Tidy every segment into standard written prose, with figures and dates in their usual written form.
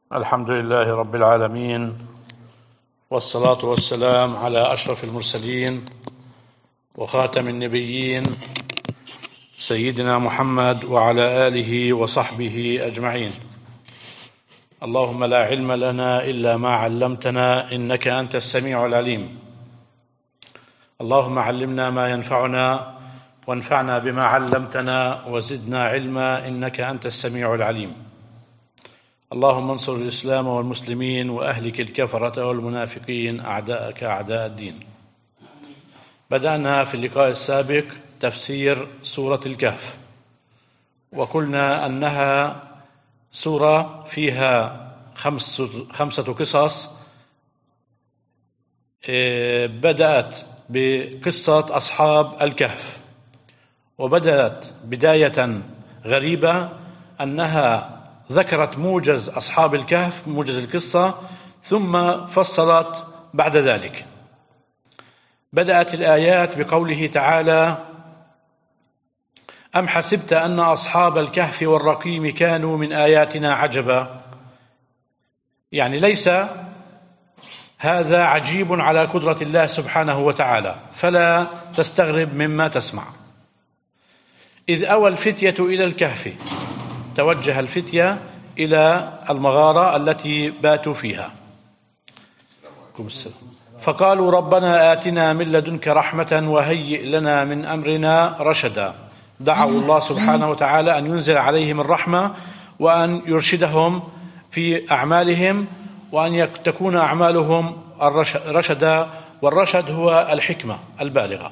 الحمد لله رب العالمين، والصلاة والسلام على أشرف المرسلين وخاتم النبيين سيدنا محمد وعلى آله وصحبه أجمعين. اللهم لا علم لنا إلا ما علمتنا إنك أنت السميع العليم. اللهم علمنا ما ينفعنا وانفعنا بما علمتنا وزدنا علما إنك أنت السميع العليم. اللهم انصر الإسلام والمسلمين وأهلك الكفرة والمنافقين أعداءك أعداء الدين. بدأنا في اللقاء السابق تفسير سورة الكهف، وقلنا أنها سورة فيها خمسة قصص. بدأت بقصة أصحاب الكهف، وبدأت بداية غريبة أنها ذكرت موجز أصحاب الكهف، موجز القصة، ثم فصلت بعد ذلك. بدأت الآيات بقوله تعالى: أم حسبت أن أصحاب الكهف والرقيم كانوا من آياتنا عجبا. يعني ليس هذا عجيب على قدرة الله سبحانه وتعالى، فلا تستغرب مما تسمع. إذ أوى الفتية إلى الكهف، توجه الفتية إلى المغارة التي باتوا فيها، فقالوا ربنا آتنا من لدنك رحمة وهيئ لنا من أمرنا رشدا. دعوا الله سبحانه وتعالى أن ينزل عليهم الرحمة وأن يرشدهم في أعمالهم، وأن تكون أعمالهم رشدا، والرشد هو الحكمة البالغة.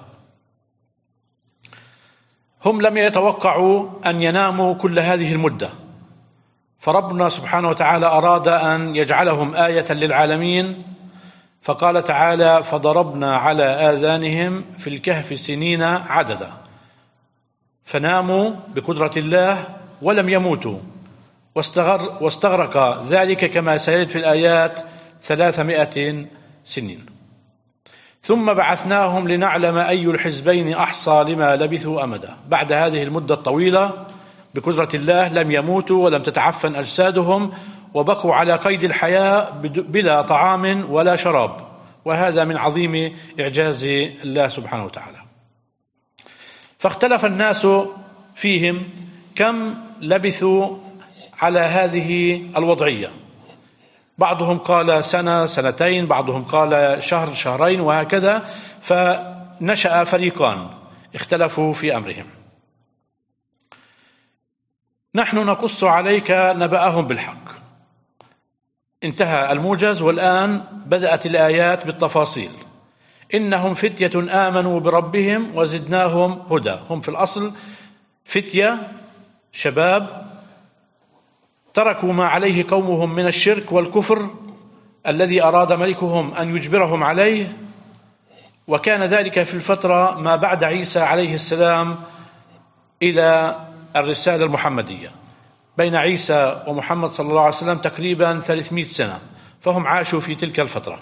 هم لم يتوقعوا أن يناموا كل هذه المدة، فربنا سبحانه وتعالى أراد أن يجعلهم آية للعالمين، فقال تعالى: فضربنا على آذانهم في الكهف سنين عددا. فناموا بقدرة الله ولم يموتوا، واستغرق ذلك كما سيرد في الآيات 300 سنين. ثم بعثناهم لنعلم أي الحزبين أحصى لما لبثوا أمدا. بعد هذه المدة الطويلة بقدرة الله لم يموتوا ولم تتعفن أجسادهم، وبقوا على قيد الحياة بلا طعام ولا شراب، وهذا من عظيم إعجاز الله سبحانه وتعالى. فاختلف الناس فيهم كم لبثوا على هذه الوضعية. بعضهم قال سنة سنتين، بعضهم قال شهر شهرين، وهكذا. فنشأ فريقان اختلفوا في أمرهم. نحن نقص عليك نبأهم بالحق. انتهى الموجز، والآن بدأت الآيات بالتفاصيل. إنهم فتية آمنوا بربهم وزدناهم هدى. هم في الأصل فتية، شباب، تركوا ما عليه قومهم من الشرك والكفر الذي أراد ملكهم أن يجبرهم عليه، وكان ذلك في الفترة ما بعد عيسى عليه السلام إلى الرسالة المحمدية. بين عيسى ومحمد صلى الله عليه وسلم تقريبا 300 سنة، فهم عاشوا في تلك الفترة.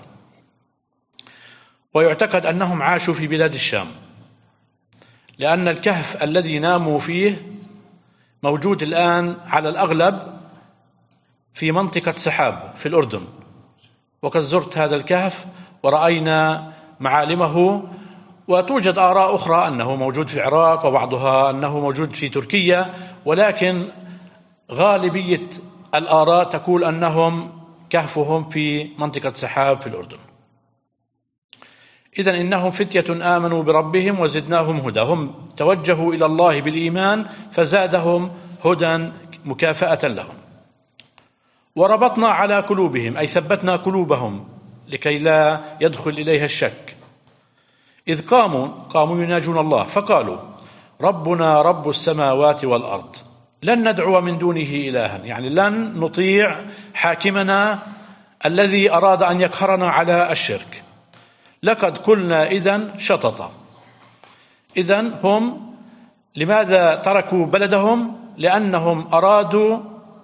ويعتقد أنهم عاشوا في بلاد الشام، لأن الكهف الذي ناموا فيه موجود الآن على الأغلب في منطقة سحاب في الأردن، وقد زرت هذا الكهف ورأينا معالمه. وتوجد آراء أخرى أنه موجود في العراق، وبعضها أنه موجود في تركيا، ولكن غالبية الآراء تقول أنهم كهفهم في منطقة سحاب في الأردن. إذن إنهم فتية آمنوا بربهم وزدناهم هدى. هم توجهوا إلى الله بالإيمان فزادهم هدى مكافأة لهم. وربطنا على قلوبهم، أي ثبتنا قلوبهم لكي لا يدخل إليها الشك. إذ قاموا يناجون الله، فقالوا ربنا رب السماوات والأرض لن ندعو من دونه إلها. يعني لن نطيع حاكمنا الذي أراد أن يقهرنا على الشرك. لقد قلنا إذن شططا. إذن هم لماذا تركوا بلدهم؟ لأنهم أرادوا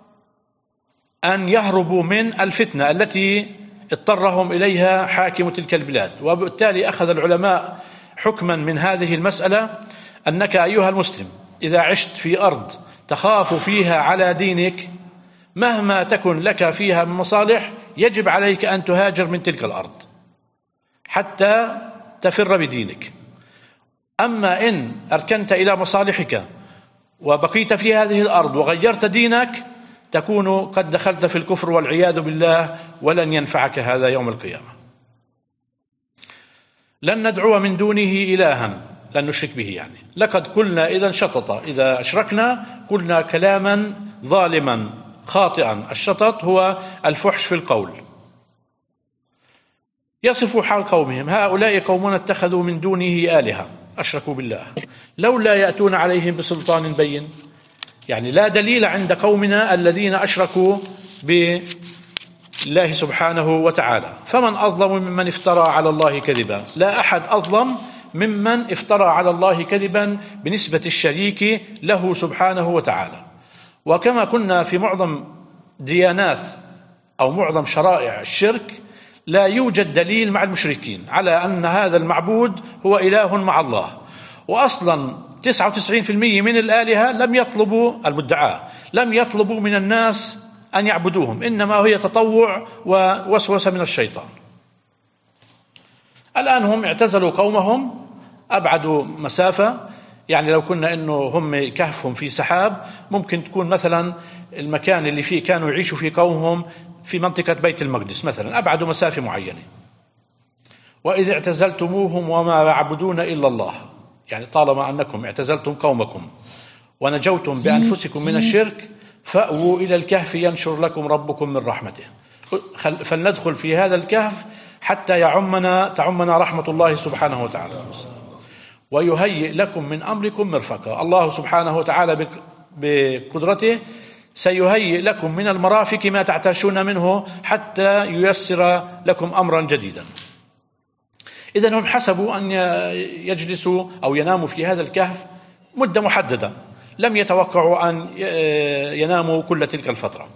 أن يهربوا من الفتنة التي اضطرهم إليها حاكم تلك البلاد. وبالتالي أخذ العلماء حكما من هذه المسألة أنك أيها المسلم إذا عشت في أرض تخاف فيها على دينك مهما تكن لك فيها من مصالح يجب عليك أن تهاجر من تلك الأرض حتى تفر بدينك. أما إن أركنت إلى مصالحك وبقيت في هذه الأرض وغيرت دينك تكون قد دخلت في الكفر والعياذ بالله، ولن ينفعك هذا يوم القيامة. لن ندعو من دونه إلها، لن نشرك به يعني. لقد قلنا إذا شطط، إذا أشركنا قلنا كلاما ظالما خاطئا. الشطط هو الفحش في القول. يصف حال قومهم: هؤلاء قومنا اتخذوا من دونه آلهة أشركوا بالله لولا يأتون عليهم بسلطان بين. يعني لا دليل عند قومنا الذين أشركوا بالله سبحانه وتعالى. فمن أظلم ممن افترى على الله كذبا. لا أحد أظلم ممن افترى على الله كذبا بنسبة الشريك له سبحانه وتعالى. وكما كنا في معظم ديانات أو معظم شرائع الشرك لا يوجد دليل مع المشركين على أن هذا المعبود هو إله مع الله. وأصلا 99% من الآلهة لم يطلبوا المدعاة، لم يطلبوا من الناس أن يعبدوهم، إنما هي تطوع ووسوسة من الشيطان. الآن هم اعتزلوا قومهم، أبعدوا مسافة. يعني لو كنا إنه هم كهفهم في سحاب، ممكن تكون مثلا المكان اللي فيه كانوا يعيشوا فيه قومهم في منطقة بيت المقدس مثلا، أبعدوا مسافة معينة. وإذ اعتزلتموهم وما يعبدون إلا الله، يعني طالما أنكم اعتزلتم قومكم ونجوتم بأنفسكم من الشرك فأووا إلى الكهف ينشر لكم ربكم من رحمته. فلندخل في هذا الكهف حتى تعمنا رحمة الله سبحانه وتعالى. ويهيئ لكم من أمركم مرفقا. الله سبحانه وتعالى بقدرته سيهيئ لكم من المرافق ما تعتاشون منه حتى ييسر لكم أمرا جديدا. إذن هم حسبوا أن يجلسوا أو يناموا في هذا الكهف مدة محددة، لم يتوقعوا أن يناموا كل تلك الفترة.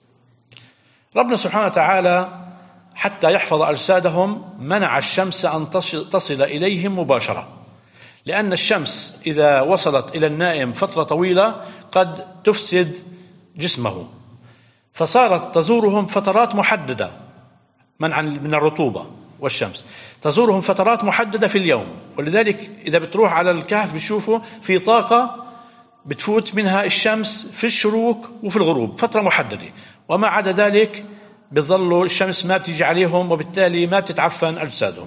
ربنا سبحانه وتعالى حتى يحفظ أجسادهم منع الشمس أن تصل إليهم مباشرة، لأن الشمس إذا وصلت إلى النائم فترة طويلة قد تفسد جسمه، فصارت تزورهم فترات محددة منعا من الرطوبة والشمس، تزورهم فترات محددة في اليوم. ولذلك إذا بتروح على الكهف بتشوفوا في طاقة بتفوت منها الشمس في الشروق وفي الغروب فترة محددة، وما عدا ذلك بتظلوا الشمس ما بتيجي عليهم، وبالتالي ما بتتعفن أجسادهم.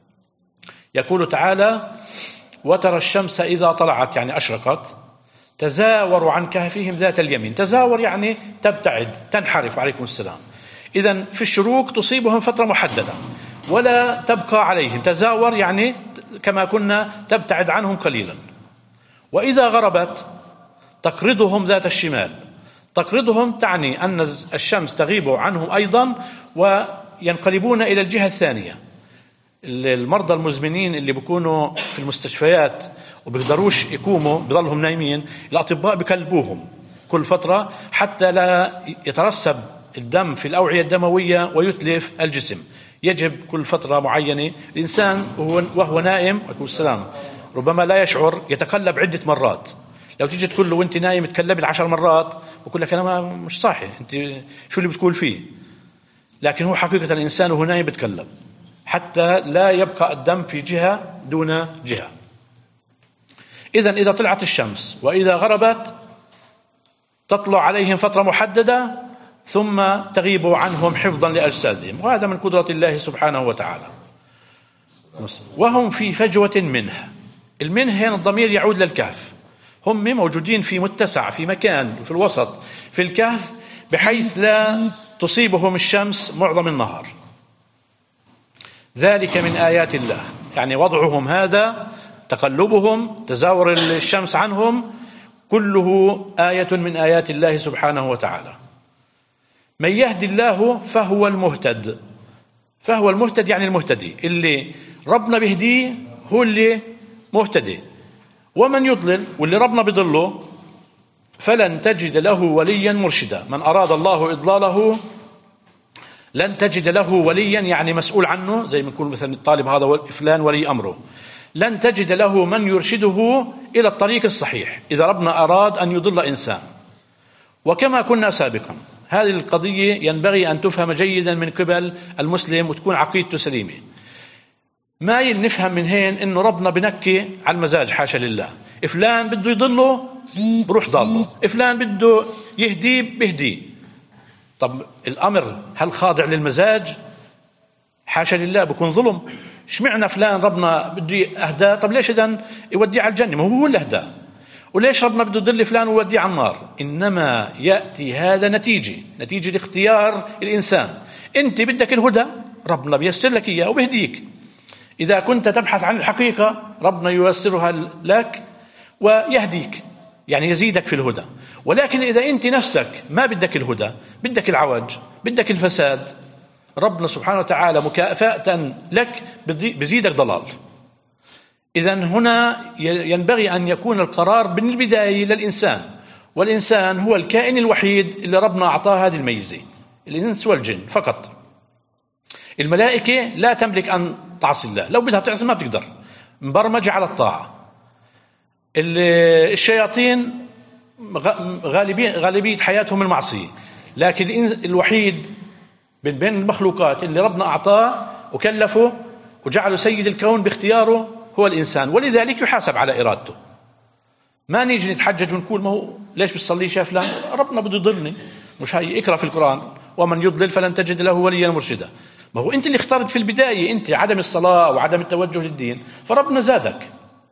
يقول تعالى: وترى الشمس إذا طلعت، يعني أشرقت، تزاور عن كهفهم ذات اليمين. تزاور يعني تبتعد، تنحرف. عليكم السلام. إذن في الشروق تصيبهم فترة محددة ولا تبقى عليهم. تزاور يعني كما كنا تبتعد عنهم قليلا. وإذا غربت تقرضهم ذات الشمال. تقرضهم تعني أن الشمس تغيب عنهم أيضا وينقلبون إلى الجهة الثانية. المرضى المزمنين اللي بيكونوا في المستشفيات وبيقدروش يقوموا بيضلهم نايمين، الأطباء بيكلبوهم كل فترة حتى لا يترسب الدم في الأوعية الدموية ويتلف الجسم. يجب كل فترة معينة الإنسان وهو نائم عليكم السلام ربما لا يشعر يتقلب عدة مرات. لو تيجي تقول له وانت نايم تقلبت 10 مرات بقول لك أنا مش صاحي، انت شو اللي بتقول فيه؟ لكن هو حقيقة الإنسان وهو نايم بتقلب حتى لا يبقى الدم في جهة دون جهة. إذن إذا طلعت الشمس وإذا غربت تطلع عليهم فترة محددة ثم تغيب عنهم حفظا لأجسادهم، وهذا من قدرة الله سبحانه وتعالى. وهم في فجوة منه. المنه هنا الضمير يعود للكهف. هم موجودين في متسع، في مكان في الوسط في الكهف، بحيث لا تصيبهم الشمس معظم النهار. ذلك من آيات الله، يعني وضعهم هذا، تقلبهم، تزاور الشمس عنهم، كله آية من آيات الله سبحانه وتعالى. من يهدي الله فهو المهتد. فهو المهتد يعني المهتدي، اللي ربنا بيهديه هو اللي مهتدي. ومن يضلل، واللي ربنا بيضله، فلن تجد له وليا مرشدا. من أراد الله إضلاله لن تجد له وليا، يعني مسؤول عنه، زي ما يقول مثلا الطالب هذا فلان ولي أمره. لن تجد له من يرشده إلى الطريق الصحيح إذا ربنا أراد أن يضل إنسان. وكما كنا سابقا، هذه القضية ينبغي أن تفهم جيدا من قبل المسلم وتكون عقيدته سليمة. ما نفهم من هين إنه ربنا بنكي على المزاج، حاشا لله. فلان بده يضله بروح ضاله، فلان بده يهديه بهديه. طب الأمر هل خاضع للمزاج؟ حاشا لله، بكون ظلم. شمعنا فلان ربنا بده أهداه، طب ليش إذن يوديه على الجنة؟ ما هو اللي أهداه. وليش ربنا بده يضل فلان ويوديه على النار؟ إنما يأتي هذا نتيجة لاختيار الإنسان. أنت بدك الهدى، ربنا بيسر لك إياه وبهديك. إذا كنت تبحث عن الحقيقة ربنا ييسرها لك ويهديك، يعني يزيدك في الهدى. ولكن إذا أنت نفسك ما بدك الهدى، بدك العوج، بدك الفساد، ربنا سبحانه وتعالى مكافأة لك بزيدك ضلال. إذن هنا ينبغي أن يكون القرار من البداية للإنسان، والإنسان هو الكائن الوحيد اللي ربنا أعطاه هذه الميزة، الإنس والجن فقط. الملائكة لا تملك أن تعصي الله، لو بدها تعصي ما بتقدر، مبرمجة على الطاعة. الشياطين غالبية حياتهم المعصية، لكن الوحيد بين المخلوقات اللي ربنا أعطاه وكلفه وجعله سيد الكون باختياره هو الإنسان، ولذلك يحاسب على إرادته. ما نيجي نتحجج ونقول ما هو ليش بتصليش يا فلان؟ ربنا بده يضلني. مش هاي اقرأ في القرآن ومن يضلل فلن تجد له وليا مرشدا. ما هو أنت اللي اخترت في البداية، أنت عدم الصلاة وعدم التوجه للدين، فربنا زادك.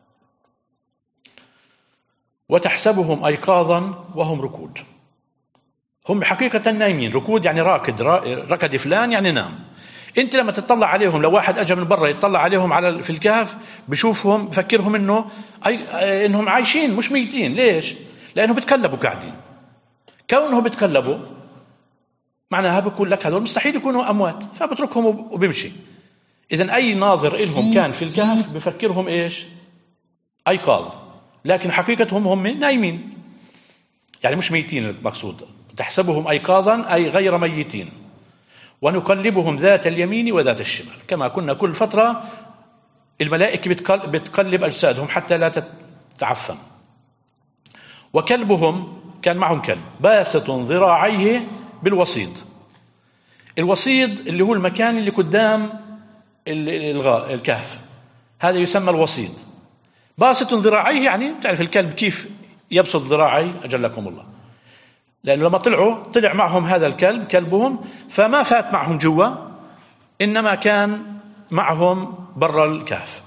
وتحسبهم أيقاظا وهم ركود. هم حقيقة نايمين. ركود يعني ركد فلان يعني نام. انت لما تطلع عليهم، لو واحد اجى من برا يطلع عليهم في الكهف، بشوفهم بفكرهم انهم عايشين مش ميتين. ليش؟ لانه بتقلبوا قاعدين. كونه بتقلبوا معناها بقول لك هذول مستحيل يكونوا اموات، فبتركهم وبمشي. اذا اي ناظر لهم كان في الكهف بفكرهم ايش؟ ايقاظ، لكن حقيقتهم هم نايمين، يعني مش ميتين. المقصود تحسبهم ايقاظا اي غير ميتين. ونقلبهم ذات اليمين وذات الشمال، كما كنا كل فترة الملائكة بتقلب أجسادهم حتى لا تتعفن. وكلبهم كان معهم كلب باسط ذراعيه بالوصيد. الوصيد اللي هو المكان اللي قدام الكهف، هذا يسمى الوصيد. باسط ذراعيه يعني تعرف الكلب كيف يبسط ذراعي، أجلكم الله. لأنه لما طلع معهم هذا الكلب كلبهم، فما فات معهم جوا، إنما كان معهم برا الكهف.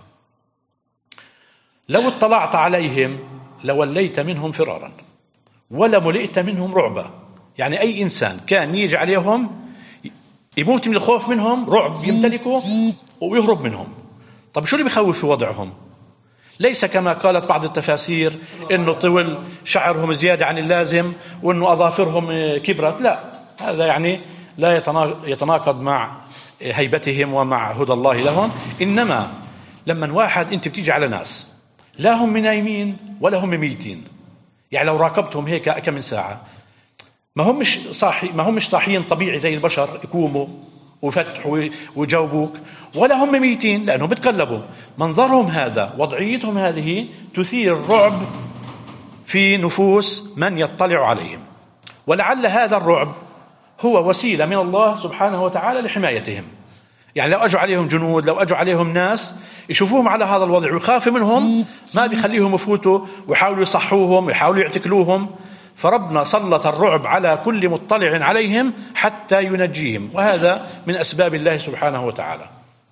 لو اطلعت عليهم لوليت منهم فرارا ولملئت منهم رعبا. يعني أي إنسان كان يجي عليهم يموت من الخوف منهم، رعب يمتلكه ويهرب منهم. طب شو اللي بيخوف في وضعهم؟ ليس كما قالت بعض التفاسير إنه طول شعرهم زيادة عن اللازم وإنه أظافرهم كبرت، لا، هذا يعني لا يتناقض مع هيبتهم ومع هدى الله لهم. إنما لما واحد أنت بتيجي على ناس لا هم نايمين ولا هم ميتين، يعني لو راقبتهم هيك كم من ساعة ما همش صاحيين طبيعي زي البشر يقوموا ويفتحوا ويجاوبوك، ولا هم ميتين لأنهم بتقلبوا. منظرهم هذا، وضعيتهم هذه تثير الرعب في نفوس من يطلع عليهم، ولعل هذا الرعب هو وسيلة من الله سبحانه وتعالى لحمايتهم. يعني لو أجوا عليهم جنود، لو أجوا عليهم ناس يشوفوهم على هذا الوضع ويخافوا منهم، ما بيخليهم يفوتوا ويحاولوا يصحوهم ويحاولوا يعتكلوهم. فربنا سلط الرعب على كل مطلع عليهم حتى ينجيهم، وهذا من أسباب الله سبحانه وتعالى.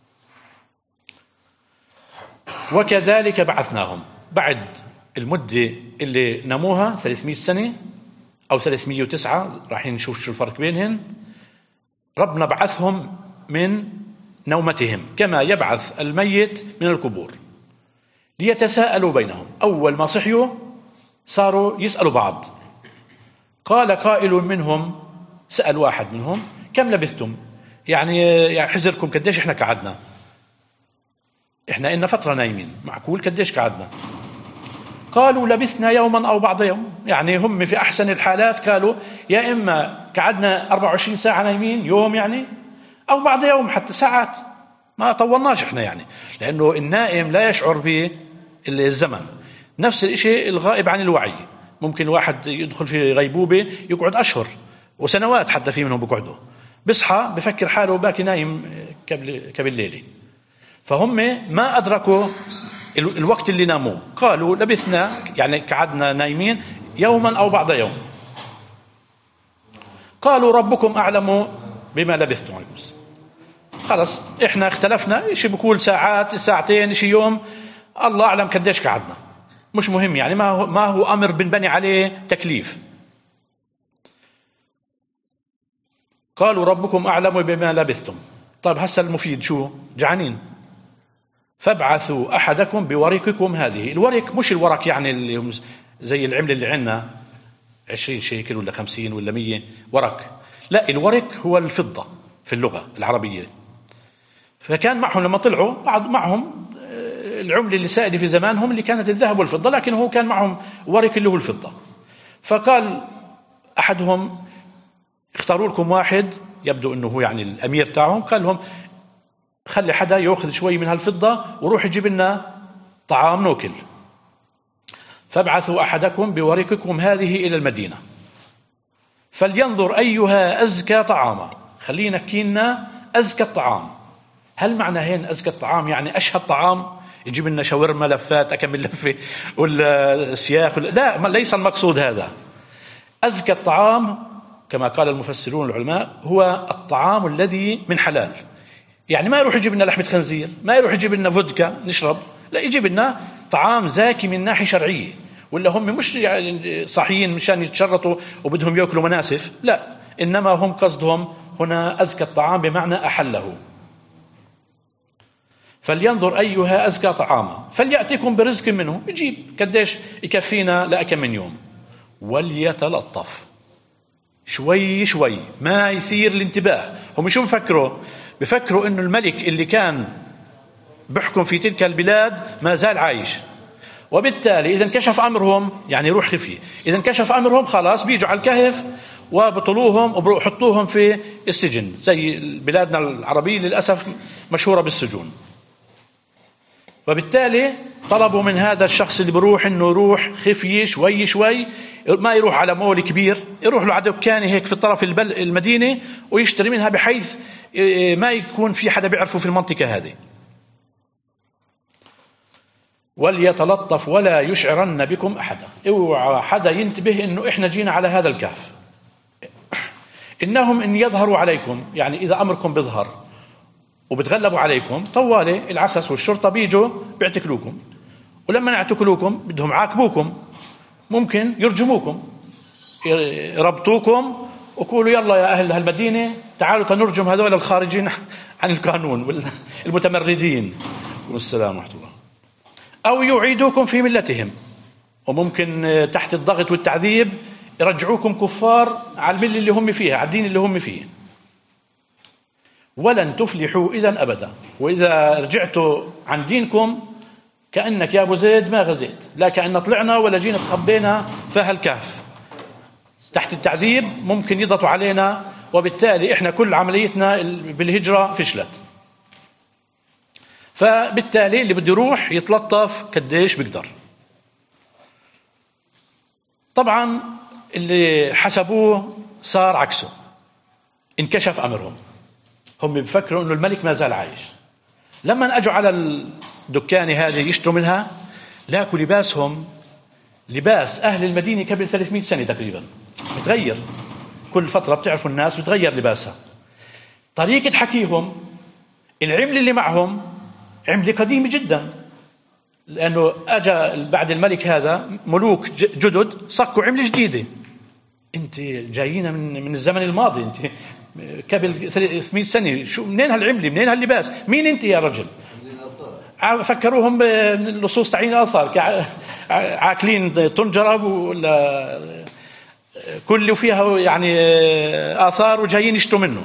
وكذلك بعثناهم. بعد المدة اللي نموها 300 سنة أو 309، راح نشوف شو الفرق بينهن. ربنا بعثهم من نومتهم كما يبعث الميت من القبور ليتساءلوا بينهم. أول ما صحيوا صاروا يسألوا بعض. قال قائل منهم، سأل واحد منهم، كم لبثتم؟ يعني حزركم قديش احنا قعدنا؟ احنا إن فترة نايمين، معقول قديش قعدنا؟ قالوا لبثنا يوما أو بعض يوم. يعني هم في أحسن الحالات قالوا يا إما قعدنا 24 ساعة نايمين يوم يعني، أو بعض يوم حتى ساعات، ما طولناش احنا يعني. لأنه النائم لا يشعر بالزمن. نفس الشيء الغائب عن الوعي، ممكن الواحد يدخل في غيبوبة يقعد أشهر وسنوات حتى في منهم بقعدوا، بصحى بفكر حاله باكي نايم كبالليلة. فهم ما أدركوا الوقت اللي ناموه، قالوا لبثنا يعني قعدنا نايمين يوما أو بعض يوم. قالوا ربكم أعلم بما لبثتم. خلص إحنا اختلفنا، إشي بقول ساعات ساعتين إشي يوم، الله أعلم قديش قعدنا، مش مهم يعني، ما هو أمر بنبني عليه تكليف. قالوا ربكم أعلم بما لبثتم. طيب هسه المفيد شو؟ جعانين. فابعثوا أحدكم بورقكم هذه. الورق مش الورق يعني اللي زي العملة اللي عندنا 20 شيكل ولا 50 ولا 100 ورق، لا، الورق هو الفضة في اللغة العربية. فكان معهم لما طلعوا معهم العملة اللي سائدة في زمانهم اللي كانت الذهب والفضة، لكن هو كان معهم ورق اللي هو الفضة. فقال أحدهم اختاروا لكم واحد يبدو أنه هو يعني الأمير تاعهم، قال لهم خلي حدا يأخذ شوي من هالفضة وروح يجيب لنا طعام نوكل. فابعثوا أحدكم بورقكم هذه إلى المدينة فلينظر أيها أزكى طعاما. خلينا كينا أزكى الطعام. هل معنى هين أزكى الطعام يعني أشهى الطعام، يجيب لنا شاورما لفات أكمل لفة ولا سياخ لا، ليس المقصود هذا. أزكى الطعام كما قال المفسرون العلماء هو الطعام الذي من حلال، يعني ما يروح يجيب لنا لحمة خنزير، ما يروح يجيب لنا فودكا نشرب، لا، يجيب لنا طعام زاكي من ناحية شرعية. ولا هم مش يعني صحيين مشان يتشرطوا وبدهم يأكلوا مناسف، لا، إنما هم قصدهم هنا أزكى الطعام بمعنى أحله. فلينظر أيها أزكى طعاما فليأتكم برزق منه، يجيب قديش يكفينا لأكم من يوم. وليتلطف شوي شوي، ما يثير الانتباه. هم شو بفكروا إنه الملك اللي كان بحكم في تلك البلاد ما زال عايش، وبالتالي إذا انكشف أمرهم يعني يروح خفي، إذا انكشف أمرهم خلاص بيجوا على الكهف وبطلوهم وبحطوهم في السجن، زي بلادنا العربية للأسف مشهورة بالسجون. وبالتالي طلبوا من هذا الشخص اللي بروح إنه يروح خفي شوي شوي، ما يروح على مول كبير، يروح له على دكانة هيك في طرف المدينة ويشتري منها بحيث ما يكون في حدا بيعرفه في المنطقة هذه. وليتلطف ولا يشعرن بكم أحدا، اوعى حدا ينتبه إنه إحنا جينا على هذا الكهف. إنهم إن يظهروا عليكم، يعني إذا أمركم بيظهر وبتغلبوا عليكم طوالي العسس والشرطة بيجوا بيعتكلوكم، ولما يعتكلوكم بدهم عاقبوكم، ممكن يرجموكم، يربطوكم ويقولوا يلا يا أهل هالمدينة تعالوا تنرجم هذول الخارجين عن القانون والمتمردين. والسلام ورحمة الله. أو يعيدوكم في ملتهم، وممكن تحت الضغط والتعذيب يرجعوكم كفار على الملة اللي هم فيها، على الدين اللي هم فيه. ولن تفلحوا إذا أبدا، وإذا رجعتوا عن دينكم كأنك يا أبو زيد ما غزيت، لا كأن طلعنا ولا جينا تخبينا في هالكهف تحت التعذيب، ممكن يضغطوا علينا، وبالتالي إحنا كل عمليتنا بالهجرة فشلت. فبالتالي اللي بده يروح يتلطف قديش بيقدر. طبعا اللي حسبوه صار عكسه، انكشف أمرهم. هم بيفكروا إنه الملك ما زال عايش. لما أجوا على الدكانة هذه يشتروا منها، لاقوا لباسهم لباس أهل المدينة قبل 300 سنة تقريبا، متغير كل فترة، بتعرفوا الناس بتغير لباسها، طريقة حكيهم، العمل اللي معهم عملة قديمة جدا، لأنه أجا بعد الملك هذا ملوك جدد صكوا عملة جديدة. أنت جايين من الزمن الماضي، أنت قبل 300 سنة، شو منين هالعملة، منين هاللباس، مين أنت يا رجل؟ فكروهم باللصوص تعيين الآثار، عاكلين طنجرة ولا كل فيها يعني آثار وجايين يشتروا منه.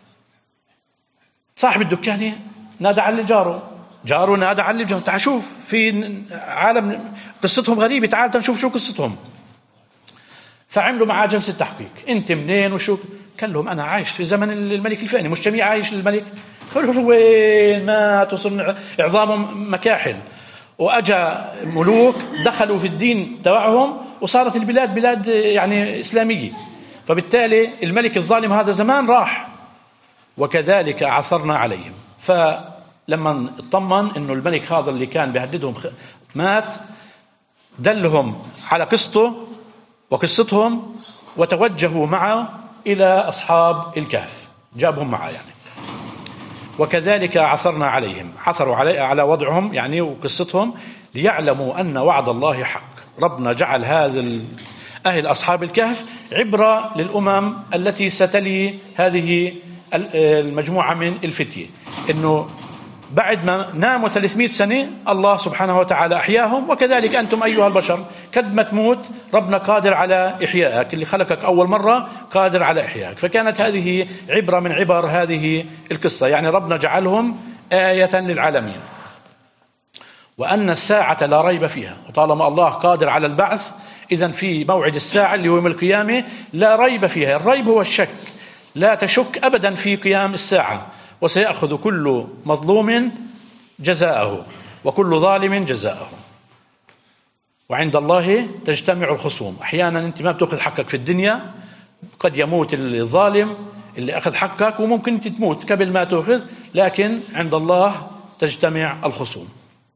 صاحب الدكان نادى على جاره نادى على جاره، تعال شوف في عالم قصتهم غريبة، تعال نشوف شو قصتهم. فعملوا معاه جلسة تحقيق، انت منين وشو؟ قال لهم انا عايش في زمن الملك الفاني، مش جميع عايش للملك. قالوا وين مات وصرنا عظامهم مكاحل، واجا ملوك دخلوا في الدين تبعهم وصارت البلاد بلاد يعني اسلاميه. فبالتالي الملك الظالم هذا زمان راح. وكذلك عثرنا عليهم. فلما اطمن انه الملك هذا اللي كان بيهددهم مات، دلهم على قصته وقصتهم، وتوجهوا معه إلى أصحاب الكهف، جابهم معه يعني. وكذلك عثرنا عليهم، عثروا على وضعهم يعني وقصتهم، ليعلموا أن وعد الله حق. ربنا جعل هذا أهل أصحاب الكهف عبرة للأمم التي ستلي هذه المجموعة من الفتية، إنه بعد ما ناموا 300 سنة الله سبحانه وتعالى أحياهم. وكذلك أنتم أيها البشر قد ما تموت ربنا قادر على إحيائك، اللي خلقك أول مرة قادر على إحيائك. فكانت هذه عبرة من عبر هذه القصة، يعني ربنا جعلهم آية للعالمين. وأن الساعة لا ريب فيها، وطالما الله قادر على البعث إذن في موعد الساعة اللي هو يوم القيامة لا ريب فيها. الريب هو الشك، لا تشك أبدا في قيام الساعة. وسيأخذ كل مظلوم جزاءه وكل ظالم جزاءه، وعند الله تجتمع الخصوم. أحيانا أنت ما بتأخذ حقك في الدنيا، قد يموت الظالم اللي أخذ حقك وممكن أنت تموت قبل ما تأخذ، لكن عند الله تجتمع الخصوم.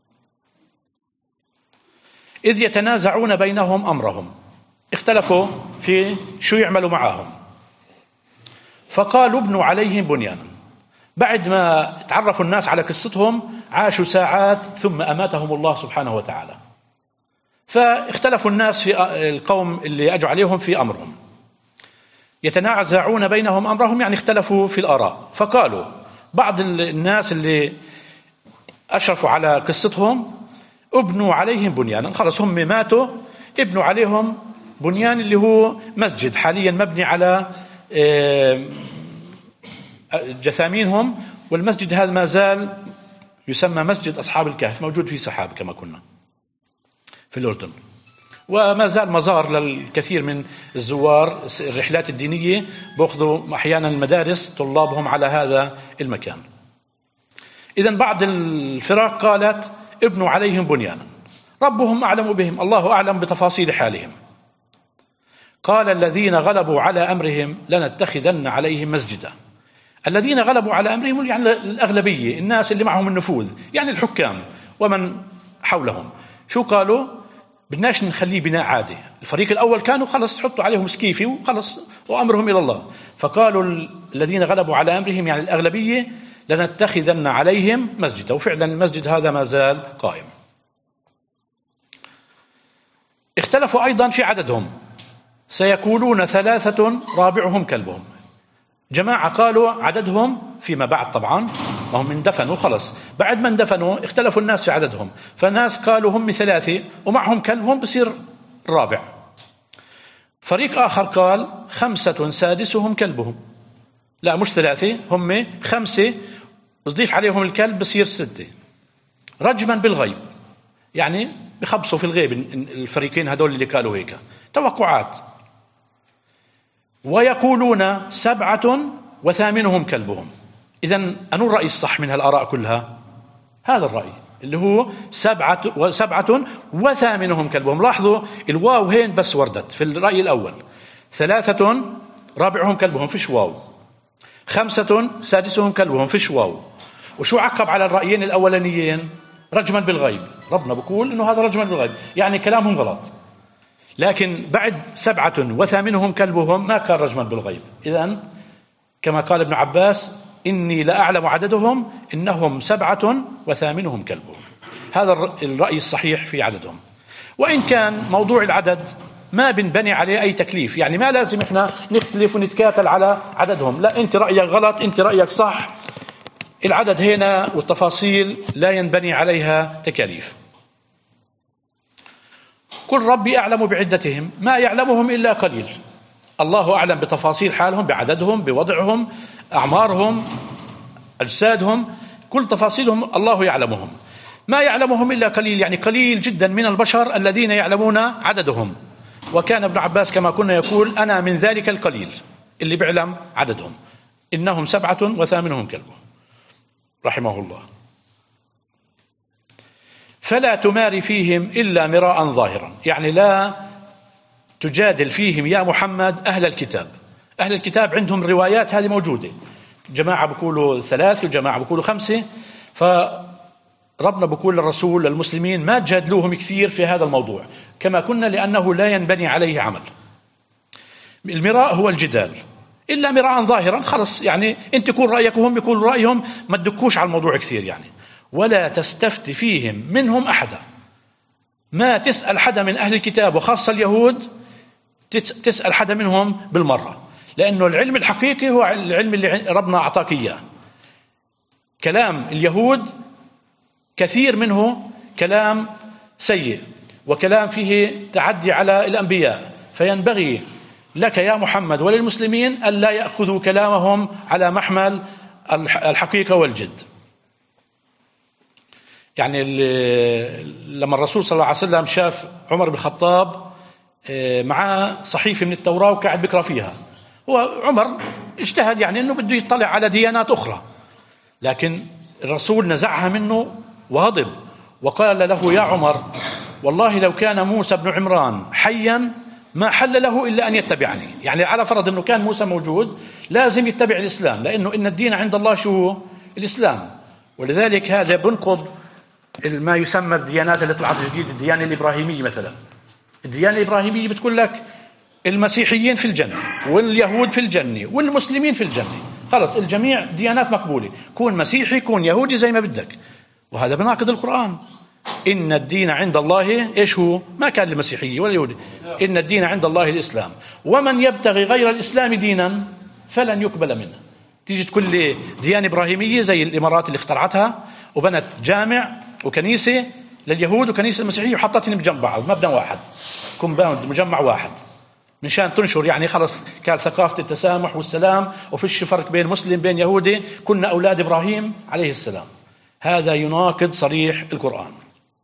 إذ يتنازعون بينهم أمرهم، اختلفوا في شو يعملوا معهم. فقالوا ابنوا عليهم بنيانا. بعد ما تعرفوا الناس على قصتهم عاشوا ساعات ثم أماتهم الله سبحانه وتعالى. فاختلفوا الناس في القوم اللي أجوا عليهم في أمرهم. يتنازعون بينهم أمرهم يعني اختلفوا في الآراء. فقالوا بعض الناس اللي أشرفوا على قصتهم ابنوا عليهم بنيانا، خلص هم ماتوا، ابنوا عليهم بنيان اللي هو مسجد حاليا مبني على جثامينهم. والمسجد هذا ما زال يسمى مسجد أصحاب الكهف، موجود في سحاب كما كنا في الأردن، وما زال مزار للكثير من الزوار. الرحلات الدينية بأخذوا أحيانا المدارس طلابهم على هذا المكان. إذن بعض الفرق قالت ابنوا عليهم بنيانا، ربهم أعلم بهم، الله أعلم بتفاصيل حالهم. قال الذين غلبوا على أمرهم لنتخذن عليهم مسجدا. الذين غلبوا على أمرهم يعني الأغلبية، الناس اللي معهم النفوذ، يعني الحكام ومن حولهم. شو قالوا؟ بدناش نخليه بناء عادي. الفريق الأول كانوا خلص تحطوا عليهم سكيفي وخلص وأمرهم إلى الله. فقالوا الذين غلبوا على أمرهم يعني الأغلبية لنتخذن عليهم مسجدا، وفعلا المسجد هذا ما زال قائم. اختلفوا أيضا في عددهم، سيقولون 3 رابعهم كلبهم. جماعة قالوا عددهم فيما بعد، طبعا ما هم اندفنوا خلص، بعد ما اندفنوا اختلفوا الناس في عددهم. فالناس قالوا هم 3 ومعهم كلبهم بصير الرابع. فريق آخر قال 5 سادسهم كلبهم. لا مش 3، هم 5 نضيف عليهم الكلب بصير 6 رجما بالغيب، يعني بخبصوا في الغيب الفريقين هذول اللي قالوا هيك توقعات. ويقولون 7 وثامنهم كلبهم. إذن أنو الرأي الصح من هالآراء كلها؟ هذا الرأي اللي هو 7 وثامنهم كلبهم. لاحظوا الواو هين بس وردت في الرأي الأول. 3 رابعهم كلبهم فيش واو، 5 سادسهم كلبهم فيش واو. وشو عقب على الرأيين الأولانيين؟ رجما بالغيب. ربنا بقول إنه هذا رجما بالغيب، يعني كلامهم غلط. لكن بعد 7 وثامنهم كلبهم ما كان رجما بالغيب. إذن كما قال ابن عباس إني لأعلم عددهم إنهم 7 وثامنهم كلبهم. هذا الرأي الصحيح في عددهم. وإن كان موضوع العدد ما بنبني عليه أي تكليف، يعني ما لازم إحنا نختلف ونتكاتل على عددهم، لا أنت رأيك غلط أنت رأيك صح. العدد هنا والتفاصيل لا ينبني عليها تكاليف. قل ربي أعلم بعدتهم ما يعلمهم إلا قليل. الله أعلم بتفاصيل حالهم، بعددهم، بوضعهم، أعمارهم، أجسادهم، كل تفاصيلهم الله يعلمهم. ما يعلمهم إلا قليل، يعني قليل جدا من البشر الذين يعلمون عددهم. وكان ابن عباس كما كنا يقول أنا من ذلك القليل اللي بيعلم عددهم. إنهم 7 وثامنهم كلبهم رحمه الله. فلا تماري فيهم إلا مراء ظاهرا، يعني لا تجادل فيهم يا محمد أهل الكتاب. أهل الكتاب عندهم الروايات هذه موجودة، جماعة بيقولوا 3 وجماعة بيقولوا 5، فربنا بيقول للرسول للمسلمين ما تجادلوهم كثير في هذا الموضوع كما كنا، لأنه لا ينبني عليه عمل. المراء هو الجدال، إلا مراء ظاهرا، خلص يعني أنت يكون رأيك وهم يكون رأيهم، ما تدكوش على الموضوع كثير يعني. ولا تستفت فيهم منهم أحدا، ما تسأل حدا من أهل الكتاب وخاصة اليهود، تسأل حدا منهم بالمرة، لأنه العلم الحقيقي هو العلم اللي ربنا أعطاك إياه. كلام اليهود كثير منه كلام سيء وكلام فيه تعدي على الأنبياء، فينبغي لك يا محمد وللمسلمين أن لا يأخذوا كلامهم على محمل الحقيقة والجد. يعني لما الرسول صلى الله عليه وسلم شاف عمر بن الخطاب معاه صحيفة من التوراة وقاعد بيقرأ فيها، هو عمر اجتهد يعني أنه بده يطلع على ديانات أخرى، لكن الرسول نزعها منه وغضب وقال له يا عمر والله لو كان موسى بن عمران حيا ما حل له إلا أن يتبعني. يعني على فرض أنه كان موسى موجود لازم يتبع الإسلام، لأنه إن الدين عند الله شو؟ الإسلام. ولذلك هذا بنقض ما يسمى الديانات اللي طلعت جديد، الديانة الإبراهيمية مثلا. الديانة الإبراهيمية بتقول لك المسيحيين في الجنة واليهود في الجنة والمسلمين في الجنة، خلص الجميع ديانات مقبولة، كون مسيحي كون يهودي زي ما بدك. وهذا بناقض القرآن. إن الدين عند الله إيش هو؟ ما كان المسيحية ولا اليهودي، إن الدين عند الله الإسلام ومن يبتغي غير الإسلام دينا فلن يقبل منه. تيجي تقول لي ديانة إبراهيمية زي الإمارات اللي اخترعتها وبنت جامع وكنيسة لليهود وكنيسة المسيحية وحطتهم بجنب بعض، مبنى واحد، كومباوند، مجمع واحد، مشان تنشر يعني خلص كان ثقافة التسامح والسلام وفيش فرق بين مسلم بين يهودي، كنا أولاد إبراهيم عليه السلام. هذا يناقض صريح القرآن.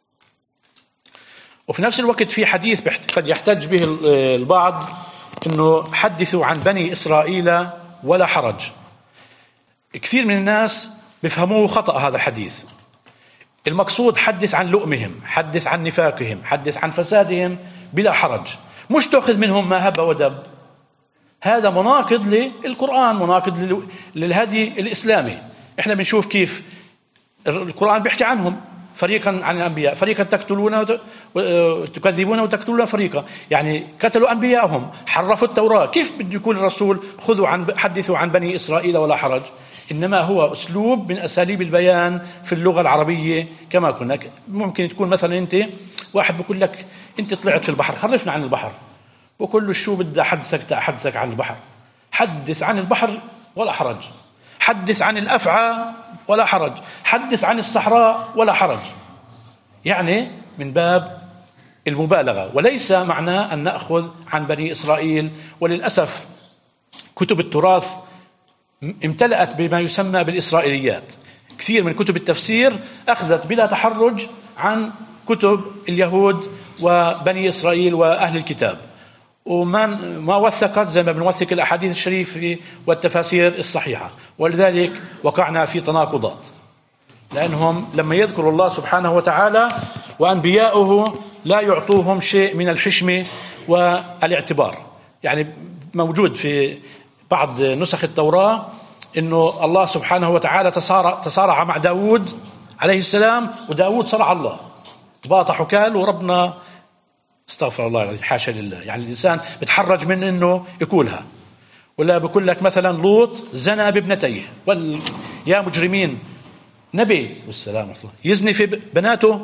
وفي نفس الوقت في حديث قد يحتج به البعض إنه حدثوا عن بني إسرائيل ولا حرج. كثير من الناس بيفهموه خطأ هذا الحديث. المقصود حدث عن لؤمهم، حدث عن نفاقهم، حدث عن فسادهم بلا حرج، مش تأخذ منهم ما هب ودب. هذا مناقض للقرآن، مناقض للهدي الإسلامي. احنا بنشوف كيف القرآن بيحكي عنهم، فريقا عن الأنبياء، فريقا تقتلون وتكذبون وتقتلون فريقا، يعني قتلوا أنبياءهم، حرفوا التوراة. كيف بده يقول الرسول حدثوا عن بني إسرائيل ولا حرج؟ إنما هو أسلوب من أساليب البيان في اللغة العربية. كما كنا ممكن تكون مثلا أنت واحد بيقول لك أنت طلعت في البحر، خرجنا عن البحر، وكل له شو بدي أحدثك عن البحر؟ حدث عن البحر ولا حرج، حدث عن الأفعى ولا حرج، حدث عن الصحراء ولا حرج. يعني من باب المبالغة، وليس معناه أن نأخذ عن بني إسرائيل. وللأسف كتب التراث امتلأت بما يسمى بالإسرائيليات. كثير من كتب التفسير أخذت بلا تحرج عن كتب اليهود وبني إسرائيل وأهل الكتاب، وما وثقت زي ما بنوثق الأحاديث الشريفة والتفاسير الصحيحة. ولذلك وقعنا في تناقضات، لأنهم لما يذكر الله سبحانه وتعالى وأنبياؤه لا يعطوهم شيء من الحشمة والاعتبار. يعني موجود في بعض نسخ التوراة إنه الله سبحانه وتعالى تصارع مع داود عليه السلام، وداود صرع الله، تباطح وكال، وربنا استغفر الله حاشا لله. يعني الإنسان بتحرج من إنه يقولها. ولا بقول لك مثلا لوط زنى بابنتيه، يا مجرمين، نبي والسلام يزني في بناته.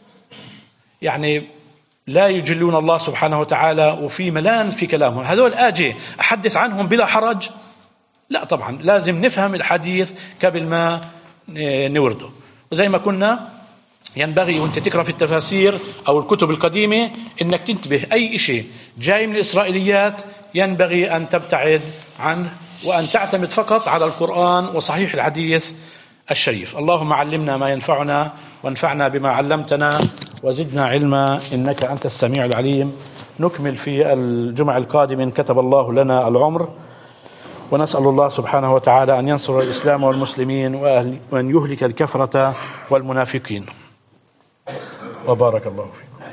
يعني لا يجلون الله سبحانه وتعالى، وفي ملان في كلامهم. هذول آجي أحدث عنهم بلا حرج؟ لا طبعا، لازم نفهم الحديث قبل ما نورده. وزي ما كنا ينبغي وانت تقرأ في التفاسير أو الكتب القديمة إنك تنتبه أي شيء جاي من الإسرائيليات ينبغي أن تبتعد عنه، وأن تعتمد فقط على القرآن وصحيح الحديث الشريف. اللهم علمنا ما ينفعنا وانفعنا بما علمتنا وزدنا علما إنك أنت السميع العليم. نكمل في الجمعة القادمة إن كتب الله لنا العمر، ونسأل الله سبحانه وتعالى أن ينصر الإسلام والمسلمين وأن يهلك الكفرة والمنافقين. وبارك الله فيكم.